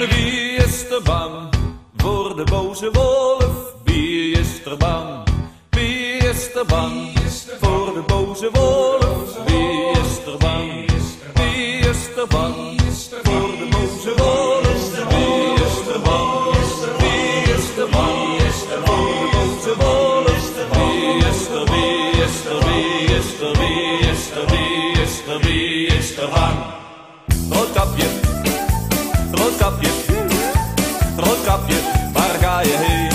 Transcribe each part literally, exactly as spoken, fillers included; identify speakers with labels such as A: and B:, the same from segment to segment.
A: Wie is er bang voor de boze wolf? Wie is er bang? Wie is er bang voor de boze wolf? Wie is er bang? Wie is er bang voor de boze wolf? Wie is er bang? Wie is er bang voor de boze wolf? Wie is er, wie is er, wie is er, wie is er, wie is er, wie is er bang? Roodkapje, roodkapje, roodkapje, waar ga je heen?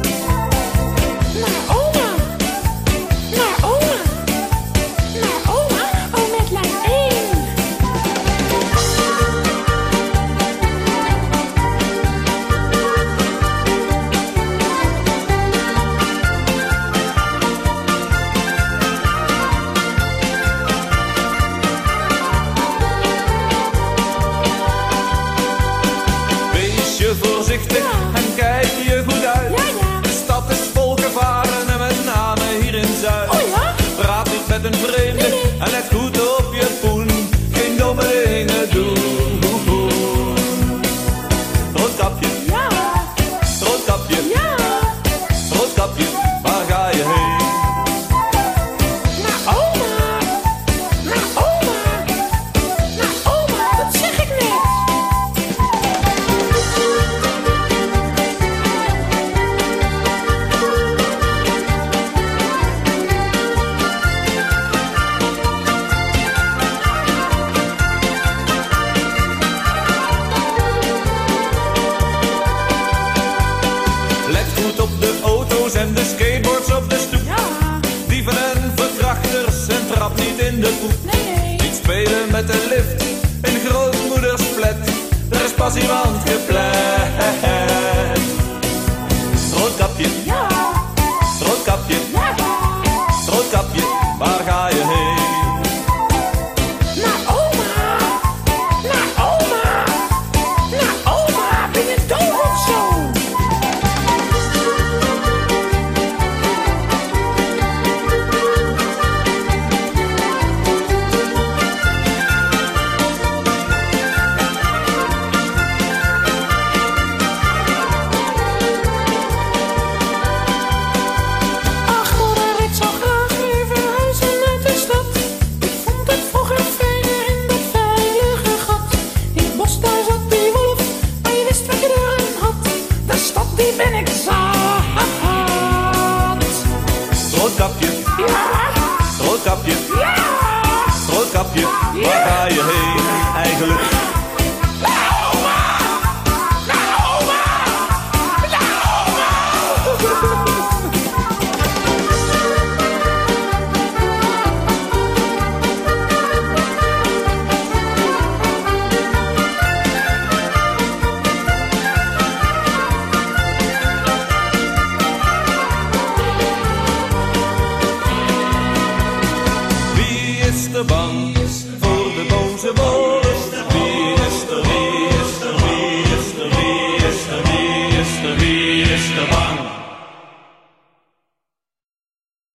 B: Naar oma, naar oma, naar oma, oh met lijn één.
A: Wees je voorzichtig en kijk je goed uit.
B: Ja, ja.
A: De stad is vol gevaren en met name hier in Zuid.
B: Oh ja?
A: Praat niet met een vreemde
B: Nee, nee.
A: en let goed op je poen. Geen domme dingen doen. Roodkapje,
B: Ja,
A: roodkapje,
B: ja,
A: roodkapje, waar ga je heen?
B: naar oma, naar oma, naar oma, dat zeg ik net.
A: Let goed op de auto's en de skateboards op de stoep.
B: Ja,
A: Dieven en verkrachters en trap niet in de poep.
B: nee, nee.
A: Niet spelen met de lift in grootmoeders flat. Er is pas iemand geplet. Roodkapje,
B: Ja,
A: roodkapje,
B: ja,
A: roodkapje, waar ga je heen?
B: naar oma, naar oma, naar oma, ben je doof of zo? Ach moeder, ik zou graag weer verhuizen uit de stad. Ik vond het vroeger fijner in dat veilige gat. In het bos daar zat die wolf, maar je wist wat je erin had. De stad die ben ik zat.
A: Roodkapje,
B: Ja,
A: roodkapje,
B: ja,
A: roodkapje, waar ga je heen?